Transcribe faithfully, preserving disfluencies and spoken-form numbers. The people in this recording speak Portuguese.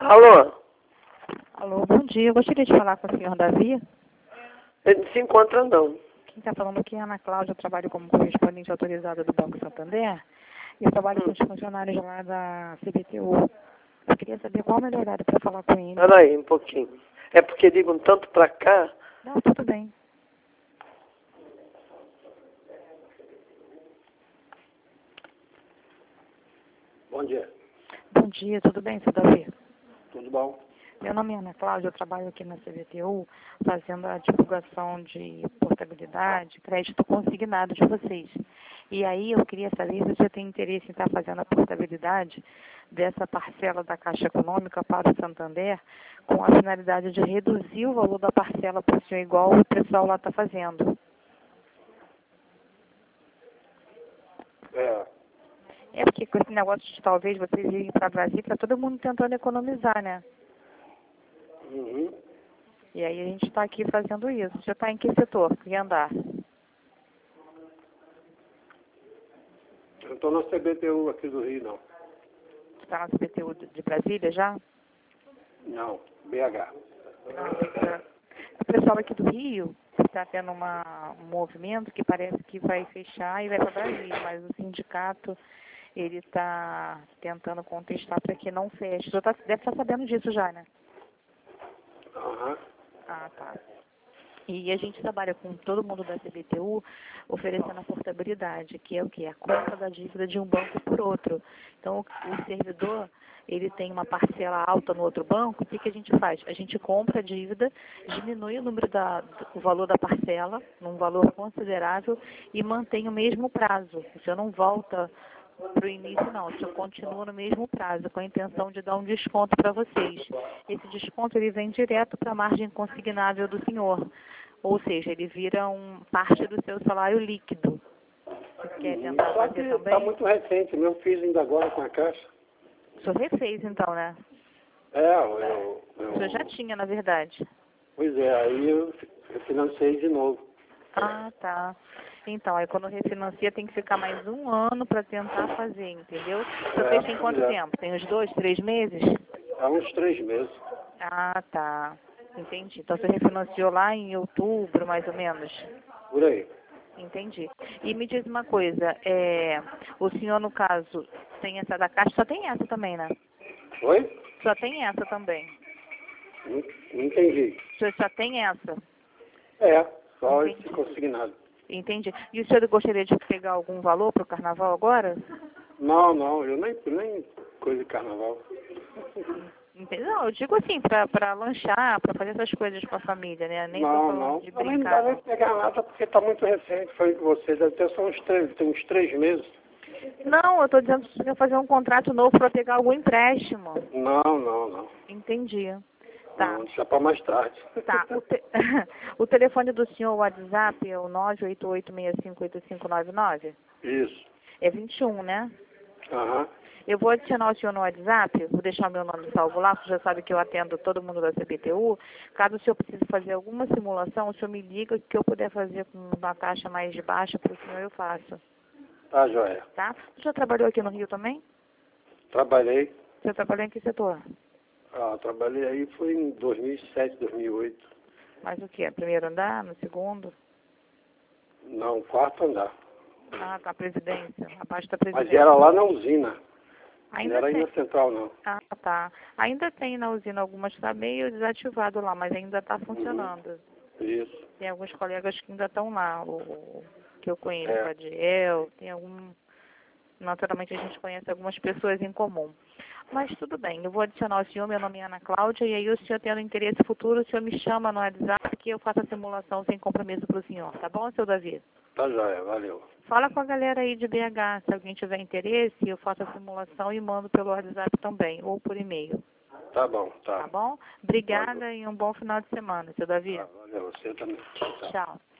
Alô? Alô, bom dia. Eu gostaria de falar com o senhor Davi. Ele não se encontra, não. Quem está falando aqui é a Ana Cláudia. Eu trabalho como correspondente autorizada do Banco Santander. E eu trabalho Hum. com os funcionários lá da C B T U. Eu queria saber qual o melhor horário para falar com ele. Espera aí, um pouquinho. É porque ligam tanto pra cá. Não, tudo bem. Bom dia. Bom dia, tudo bem, senhor Davi? Tudo bom? Meu nome é Ana Cláudia, eu trabalho aqui na C B T U, fazendo a divulgação de portabilidade, crédito consignado de vocês. E aí eu queria saber se você tem interesse em estar fazendo a portabilidade dessa parcela da Caixa Econômica para o Santander, com a finalidade de reduzir o valor da parcela para o senhor, igual o pessoal lá está fazendo. É, É porque com esse negócio de talvez vocês irem para Brasília, está todo mundo tentando economizar, né? uhum. E aí a gente está aqui fazendo isso. Você está em que setor? Que andar? Eu estou na C B T U aqui do Rio, não. Você está na C B T U de de Brasília já? Não, B H. O pessoal aqui do Rio está tendo uma, um movimento que parece que vai fechar e vai para Brasília, mas o sindicato ele está tentando contestar para que não feche. Você tá, deve estar sabendo disso já, né? Aham. Ah, tá. E a gente trabalha com todo mundo da C B T U oferecendo a portabilidade, que é o quê? A compra da dívida de um banco por outro. Então, o servidor, ele tem uma parcela alta no outro banco, o que, que a gente faz? A gente compra a dívida, diminui o número da, o valor da parcela, num valor considerável, e mantém o mesmo prazo. Você não volta para o início, não. Você continua no mesmo prazo, com a intenção de dar um desconto para vocês. Esse desconto ele vem direto para a margem consignável do senhor. Ou seja, ele vira um, parte do seu salário líquido. Você quer tentar Só que fazer também? está muito recente, meu fiz ainda agora com a Caixa. O senhor refez, então, né? É, eu, eu, O senhor já tinha, na verdade. Pois é, aí eu, eu financei de novo. Ah, tá. Então, aí quando refinancia tem que ficar mais um ano para tentar fazer, entendeu? O senhor É, fecha em quanto pois é. tempo? Tem uns dois, três meses? Há uns três meses. Ah, tá. Entendi. Então você refinanciou lá em outubro, mais ou menos? Por aí. Entendi. E me diz uma coisa, é, o senhor, no caso, tem essa da Caixa, só tem essa também, né? Oi? Só tem essa também. Não, não entendi. O senhor só tem essa? É, só Entendi. esse consignado. Entendi. E o senhor gostaria de pegar algum valor para o carnaval agora? Não, não, eu nem, nem coisa de carnaval. Entendi. Não, eu digo assim, para lanchar, para fazer essas coisas com a família, né? Nem tô Não, falando não. de Também não brincar. dá nem pegar nada porque está muito recente. Foi com você, deve ter só uns três, tem uns três meses. Não, eu estou dizendo que você quer fazer um contrato novo para pegar algum empréstimo. Não, não, não. Entendi. Tá. Não, deixa para mais tarde. Tá. O, te... o telefone do senhor, o WhatsApp, é o nove oito oito seis cinco oito cinco nove nove? Isso. É vinte e um, né? Aham. Eu vou adicionar o senhor no WhatsApp, vou deixar meu nome salvo lá, você já sabe que eu atendo todo mundo da C B T U. Caso o senhor precise fazer alguma simulação, o senhor me liga, que eu puder fazer com uma taxa mais baixa para o senhor, eu faço. Tá, joia. Tá? O senhor trabalhou aqui no Rio também? Trabalhei. O senhor trabalhou em que setor? Ah, trabalhei aí foi em dois mil e sete, dois mil e oito. Mas o quê? Primeiro andar, no segundo? Não, quarto andar. Ah, tá, a presidência, abaixo da Mas presidência. era lá na usina. Não Ainda era aí tem. na central, não. Ah, tá. Ainda tem na usina algumas, está meio desativado lá, mas ainda está funcionando. Isso. Tem alguns colegas que ainda estão lá, o, o que eu conheço, É. o Adiel, tem algum... Naturalmente a gente conhece algumas pessoas em comum. Mas tudo bem, eu vou adicionar o senhor, meu nome é Ana Cláudia, e aí o senhor tendo interesse futuro, o senhor me chama no WhatsApp que eu faço a simulação sem compromisso para o senhor, tá bom, seu Davi? Tá, joia. Valeu. Fala com a galera aí de B H, se alguém tiver interesse, eu faço a simulação e mando pelo WhatsApp também, ou por e-mail, Tá bom, tá. tá bom? Obrigada e um bom final de semana, seu Davi. Tá, valeu. Você também. Tchau. Tchau.